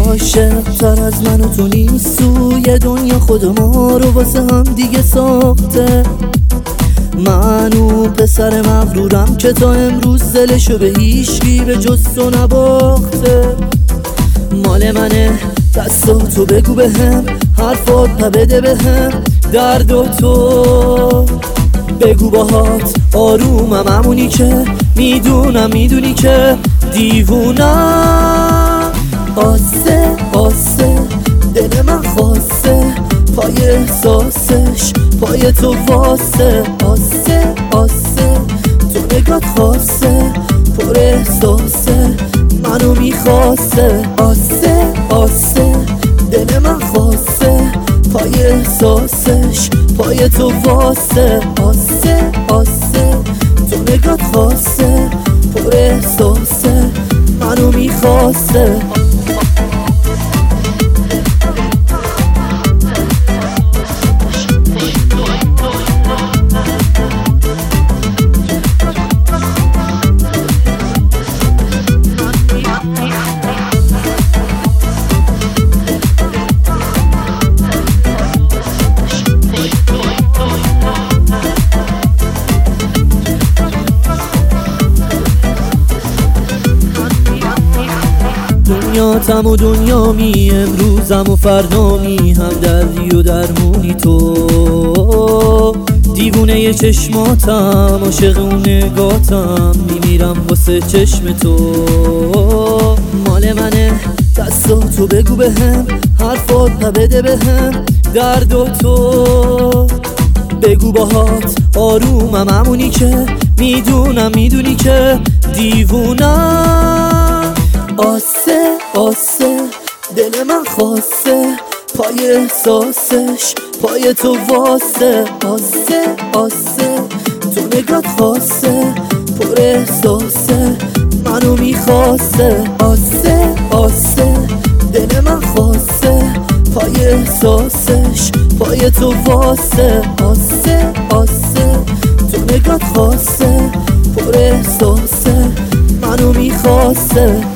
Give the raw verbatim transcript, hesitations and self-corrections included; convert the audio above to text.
عاشق تر از من و تو نیست، سوی دنیا خود ما رو واسه هم دیگه ساخته. من و پسر مغرورم که تا امروز دلشو به هیچکی به جز تو نباخته. مال منه دستاتو بگو به هم، حرفات پا بده به هم، درد و تو بگو باهات آرومم، همونی که میدونم میدونی که دیوونم. آسه آسه دل من خواسته، پای احساسش پای تو واسه. آسه آسه تو نگات خواسته، پر احساسه منو میخواسته. آسه آسه دل من خواسته، پای احساسش پای تو واسه. آسه آسه تو نگات خواسته، پر احساسه منو میخواسته. دنیاتم و دنیامی، امروزم و فردامی، هم دردی و درمونی تو. دیوونه چشماتم، عاشق اون نگاتم، میمیرم واسه چشم تو. مال منه دستاتو بگو به هم، حرفات پا بده به هم، درد و تو بگو باهات آرومم، همونی که میدونم میدونی که دیوونم. آسه آسه دل من خواسته، پای احساسش پای تو واسه. آسه آسه تو نگات خواسته، پر احساسه منو میخواسته. آسه آسه دل من خواسته، پای احساسش پای تو واسه. آسه آسه تو نگات خواسته، پر احساسه منو میخواسته.